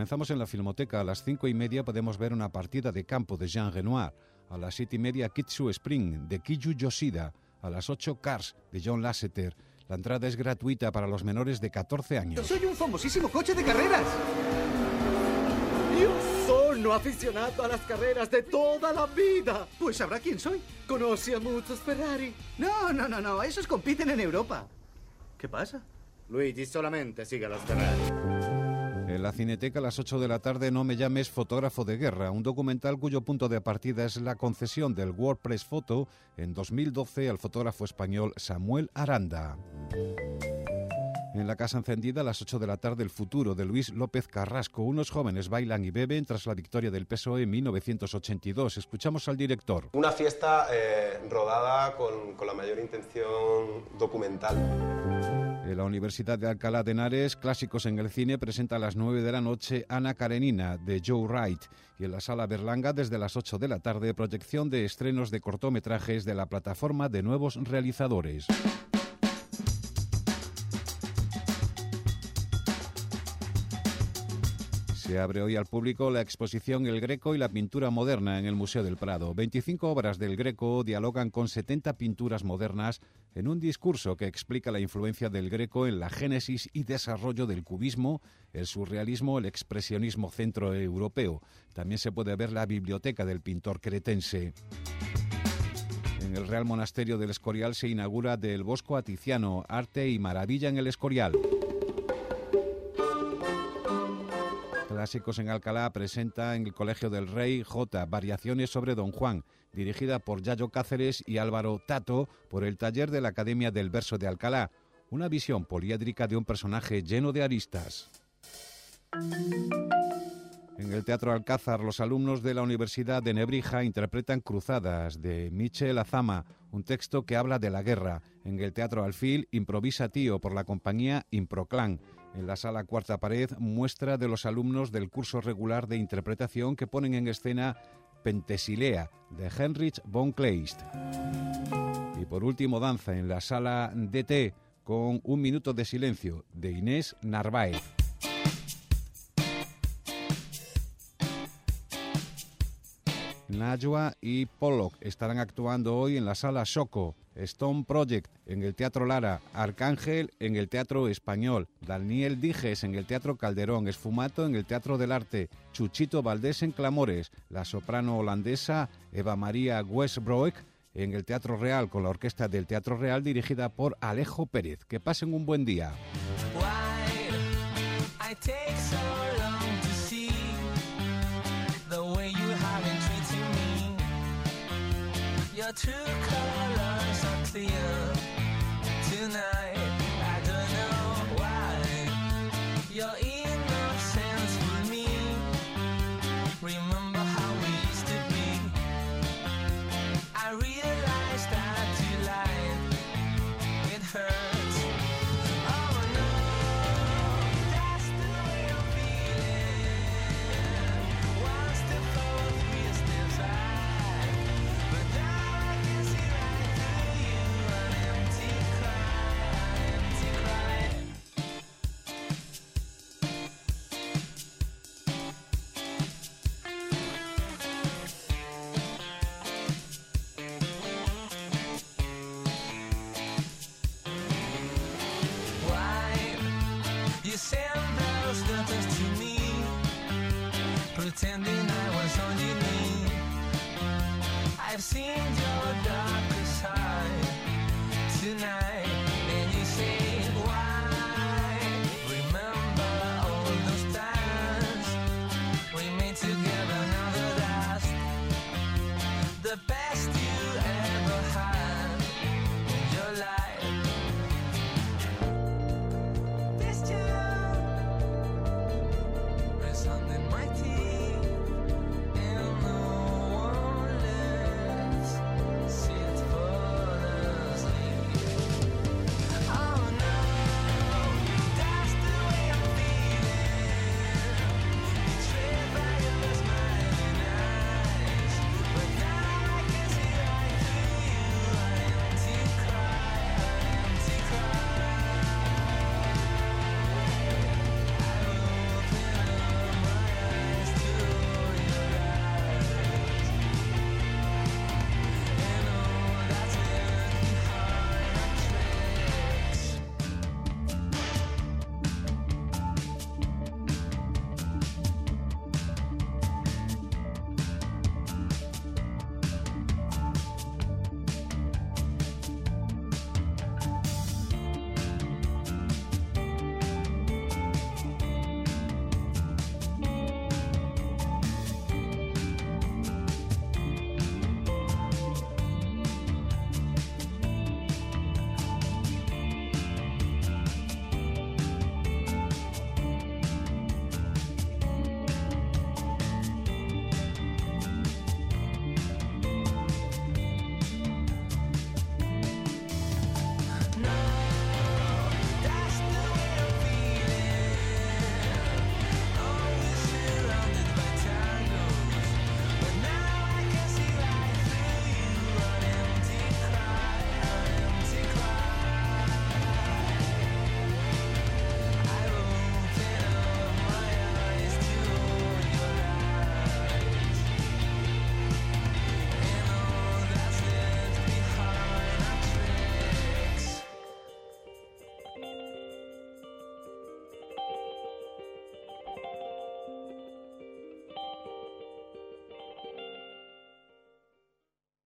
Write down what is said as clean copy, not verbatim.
Comenzamos en la Filmoteca. A las 5:30 podemos ver una partida de campo de Jean Renoir. A las 7:30 Kitsu Spring de Kiyu Yoshida. A las 8 Cars de John Lasseter. La entrada es gratuita para los menores de 14 años. ¡Soy un famosísimo coche de carreras! ¡Yo soy un aficionado a las carreras de toda la vida! Pues sabrá quién soy. Conoce a muchos Ferrari. No. Esos compiten en Europa. ¿Qué pasa? Luigi solamente sigue a los Ferrari. En la Cineteca a las 8 de la tarde No me llames fotógrafo de guerra, un documental cuyo punto de partida es la concesión del World Press Photo en 2012 al fotógrafo español Samuel Aranda. En la Casa Encendida a las 8 de la tarde El futuro de Luis López Carrasco. Unos jóvenes bailan y beben tras la victoria del PSOE en 1982. Escuchamos al director. Una fiesta rodada con la mayor intención documental. En la Universidad de Alcalá de Henares, Clásicos en el cine, presenta a las 9 de la noche Ana Karenina, de Joe Wright. Y en la Sala Berlanga, desde las 8 de la tarde, proyección de estrenos de cortometrajes de la plataforma de nuevos realizadores. Se abre hoy al público la exposición El Greco y la pintura moderna en el Museo del Prado. 25 obras del Greco dialogan con 70 pinturas modernas en un discurso que explica la influencia del Greco en la génesis y desarrollo del cubismo, el surrealismo, el expresionismo centroeuropeo. También se puede ver la biblioteca del pintor cretense. En el Real Monasterio del Escorial se inaugura Del Bosco a Tiziano, arte y maravilla en el Escorial. Clásicos en Alcalá presenta en el Colegio del Rey J. Variaciones sobre Don Juan, dirigida por Yayo Cáceres y Álvaro Tato por el taller de la Academia del Verso de Alcalá. Una visión poliédrica de un personaje lleno de aristas. En el Teatro Alcázar, los alumnos de la Universidad de Nebrija interpretan Cruzadas, de Michel Azama, un texto que habla de la guerra. En el Teatro Alfil, Improvisa Tío, por la compañía Improclan. En la Sala Cuarta Pared, muestra de los alumnos del curso regular de interpretación que ponen en escena Pentesilea, de Heinrich von Kleist. Y por último, danza en la Sala DT, con Un minuto de silencio, de Inés Narváez. Najwa y Pollock estarán actuando hoy en la Sala Xoco, Stone Project en el Teatro Lara, Arcángel en el Teatro Español, Daniel Dijes en el Teatro Calderón, Esfumato en el Teatro del Arte, Chuchito Valdés en Clamores, la soprano holandesa Eva María Westbroek en el Teatro Real con la Orquesta del Teatro Real dirigida por Alejo Pérez. Que pasen un buen día. Your true colors are clear tonight. I don't know why. Your innocence with me. Remember how we used to be. I realized that you lied. It hurts. Oh no, that's the way I'm feeling. Once the fourth three steps high, but now I can see right through you. An empty cry. Why you send those letters to me, pretending I was on your knee? I've seen your darker side tonight.